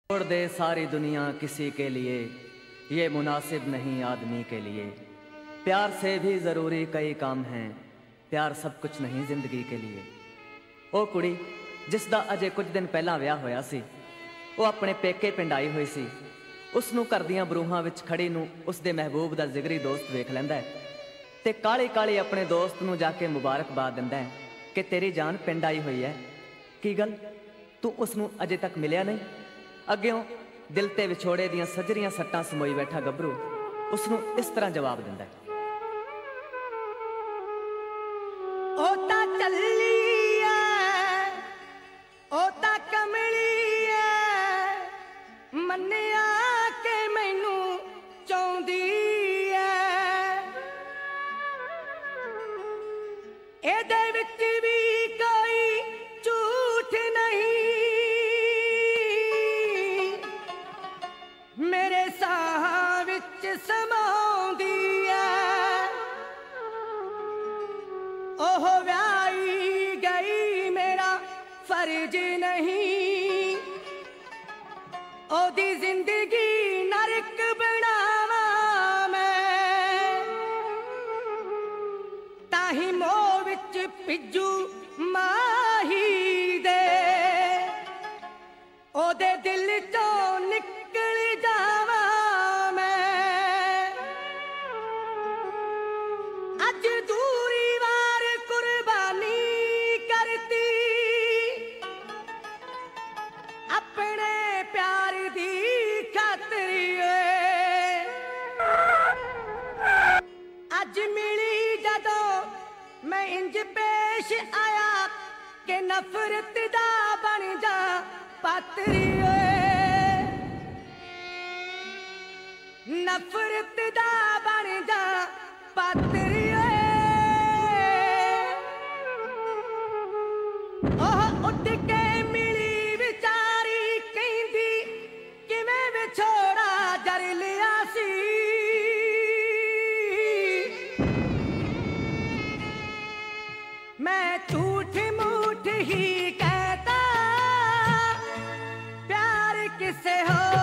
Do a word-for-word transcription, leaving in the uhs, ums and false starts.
छोड़ दे सारी दुनिया किसी के लिए, ये मुनासिब नहीं आदमी के लिए। प्यार से भी ज़रूरी कई काम हैं, प्यार सब कुछ नहीं जिंदगी के लिए। ਉਹ ਕੁੜੀ ਜਿਸ ਦਾ ਅਜੇ ਕੁਝ ਦਿਨ ਪਹਿਲਾਂ ਵਿਆਹ ਹੋਇਆ ਸੀ, ਉਹ ਆਪਣੇ ਪੇਕੇ ਪਿੰਡ ਆਈ ਹੋਈ ਸੀ। ਉਸ ਨੂੰ ਘਰ ਦੀਆਂ ਬਰੂਹਾਂ ਵਿੱਚ ਖੜੀ ਨੂੰ ਉਸ ਦੇ ਮਹਿਬੂਬ ਦਾ ਜਿਗਰੀ ਦੋਸਤ ਵੇਖ ਲੈਂਦਾ ਹੈ ਤੇ ਕਾਲੀ ਕਾਲੀ ਆਪਣੇ ਦੋਸਤ ਨੂੰ ਜਾ ਕੇ ਮੁਬਾਰਕਬਾਦ ਦਿੰਦਾ ਹੈ ਕਿ ਤੇਰੀ ਜਾਨ ਪਿੰਡ ਆਈ ਹੋਈ ਹੈ। ਕੀ ਗੱਲ, ਤੂੰ ਉਸ ਨੂੰ ਅਜੇ ਤੱਕ ਮਿਲਿਆ ਨਹੀਂ? ਅੱਗਿਓਂ ਦਿਲ ਤੇ ਵਿਛੋੜੇ ਦੀਆਂ ਸੱਜਰੀਆਂ ਸੱਟਾਂ ਸਮੋਈ ਬੈਠਾ ਗੱਭਰੂ ਉਸ ਨੂੰ ਇਸ ਤਰ੍ਹਾਂ ਜਵਾਬ ਦਿੰਦਾ ਹੈ, ਉਹ ਤਾਂ ਚੱਲੀ ਐ, ਉਹ ਤਾਂ ਕਮਲੀ ਐ, ਮੰਨਿਆ ਕਿ ਮੈਨੂੰ ਚਾਹੁੰਦੀ ਐ। ਇਹਦੇ ਵਿੱਚ ਵੀ ਕੋਈ ਝੂਠ ਨਹੀਂ, ਮੇਰੇ ਸਾਹਾਂ ਵਿੱਚ ਸਮਾਉਂਦੀ ਐ। ਉਹ ਵਿਆਹੀ ਗਈ ਮੇਰਾ फर्ज नहीं, ओदी जिंदगी नरक बनावा मैं। ताही मोह विच पिज्जू माही दे, ओदे दिल चों निकल जावा मैं। अज दूरी वार कुर्बानी करती अपने प्यार दी खातिर। अज मिली जदों मैं इंज पेश आया कि नफरत दा बन जा पात्री। नफरत दा बन जा पात्री। ओह उठ के मिली विचारी कहंदी किवें विछोड़ा जर लिया सी। मैं झूठ मूठ ही कहता प्यार किसे हो